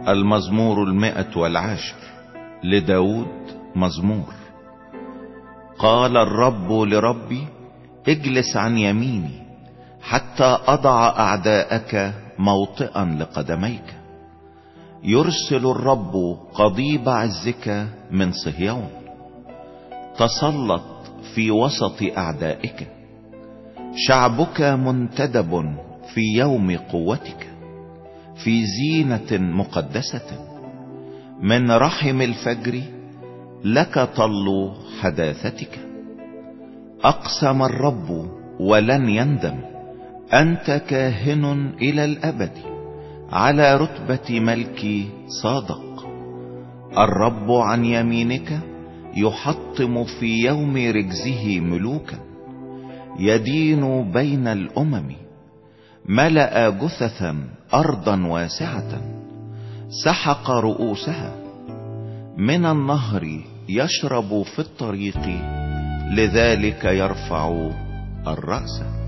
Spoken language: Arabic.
المزمور 110 لداود مزمور. قال الرب لربي: اجلس عن يميني حتى اضع اعداءك موطئا لقدميك. يرسل الرب قضيب عزك من صهيون، تسلط في وسط اعدائك. شعبك منتدب في يوم قوتك، في زينة مقدسة. من رحم الفجر لك طل حداثتك. اقسم الرب ولن يندم، انت كاهن الى الابد، على رتبة ملكي صادق. الرب عن يمينك يحطم في يوم رجزه ملوكا. يدين بين الامم، ملأ جثثا ارضا واسعة. سحق رؤوسها، من النهر يشرب في الطريق، لذلك يرفع الرأس.